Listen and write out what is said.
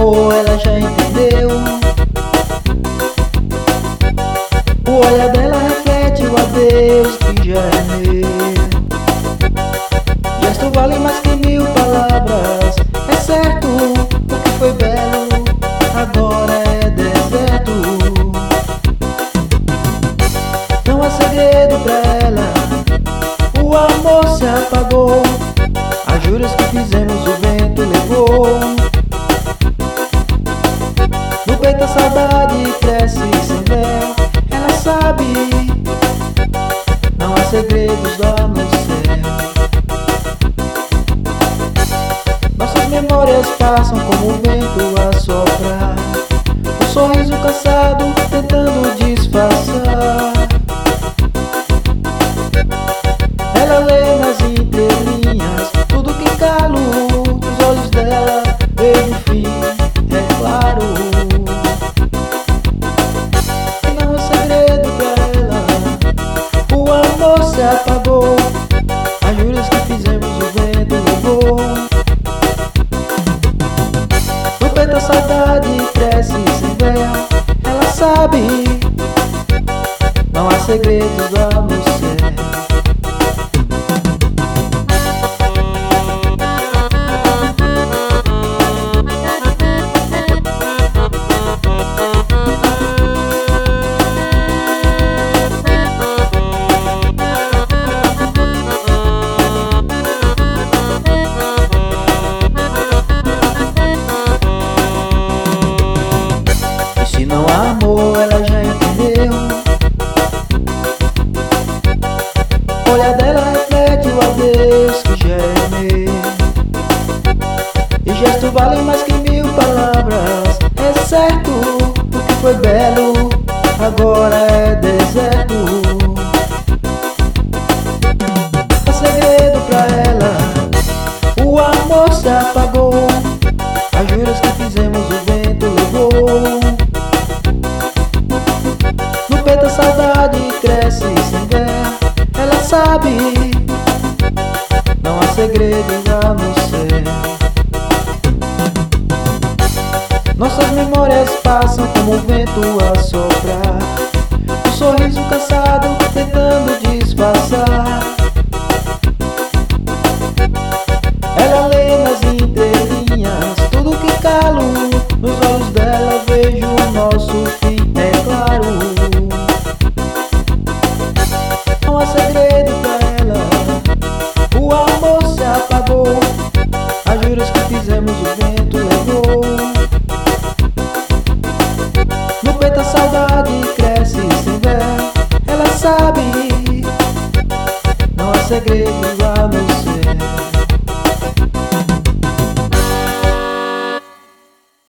amor, ela já entendeu. O olhar dela reflete o adeus que já é meu. Gesto vale mais que 1000 palavras. É certo, o que foi belo agora é deserto. Não há segredo pra ela, o amor se apagou. As juras que fizemos o vento levou. No peito a saudade cresce sem véu. Ela sabe, não há segredos lá no céu. Nossas memórias passam como o vento a soprar. Um sorriso cansado tentando disfarçar. Ela lê nas entrelinhas tudo que calo. Nos olhos dela vejo o fim, é claro. E não há segredo pra ela, o amor se apagou. As juras que fizemos o vento levou. No peito a saudade cresce sem véu. Ela sabe, não há segredos lá no céu. Se não há amor, ela já entendeu. O olhar dela reflete o adeus que já é meu. E gesto vale mais que 1000 palavras. É certo, o que foi belo agora é deserto. Não há segredo pra ela, o amor se apagou. As juras que fizemos o vento levou. No peito a saudade cresce sem véu. Ela sabe, não há segredo lá no céu. Nossas memórias passam como o vento a soprar. Um sorriso cansado tentando disfarçar. Ela lê nas entrelinhas tudo que calo. Nos olhos dela vejo o nosso fim, é claro. Não há segredo pra ela, o amor se apagou. As juras que fizemos o vento levou. No peito a saudade cresce sem véu. Ela sabe, não há segredo.